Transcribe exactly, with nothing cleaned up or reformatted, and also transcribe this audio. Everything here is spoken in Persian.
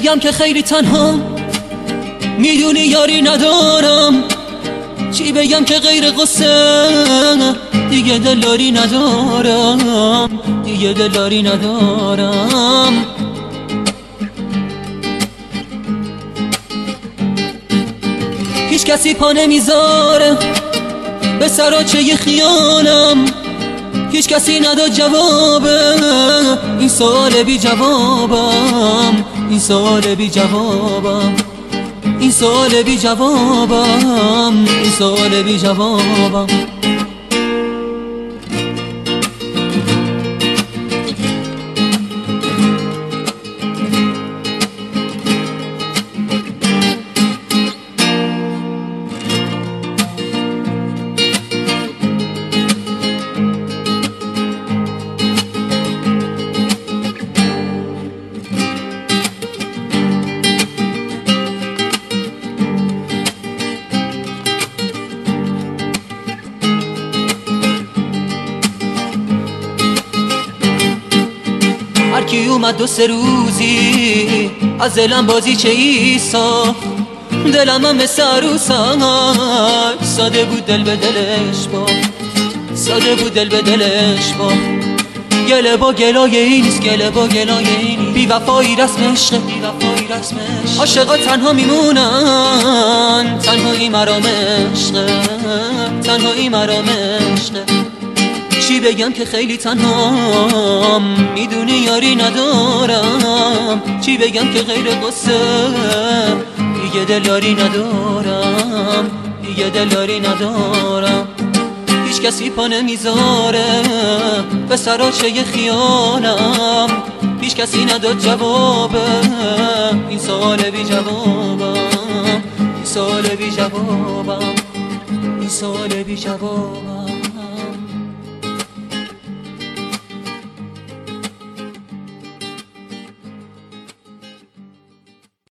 بگم که خیلی تنها، میدونی یاری ندارم. چی بگم که غیر قصه، دیگه دلاری ندارم، دیگه دلاری ندارم. هیچ کسی پا نمیذاره به سراچه خیالم، هیچ کسی نداد جواب این سوال بی جوابم، این سوال بی جوابم، این سوال بی جوابم، این سوال بی جوابم. هر کی اومد دو سه روزی از دلم بازی چه ای ساخت، دلم هم مثل عروسک ساده بود دل به دلش با، ساده بود دل به دلش با. گله با گلای این نیست، گله با گلای این نیست، بی وفایی رسم عشقه، بی وفایی رسم عشقه. عاشقا تنها میمونن، تنهایی مرام عشقه، تنهایی مرام عشقه. چی بگم که خیلی تنهام، میدونی یاری ندارم. چی بگم که غیر قصه، دیگه دلاری ندارم، دیگه دلاری ندارم. هیچ کسی پا نمیذاره به سراچه خیالم، هیچ کسی نداد جواب این سوال بی جوابم، این سوال بی جوابم، این سوال بی جوابم.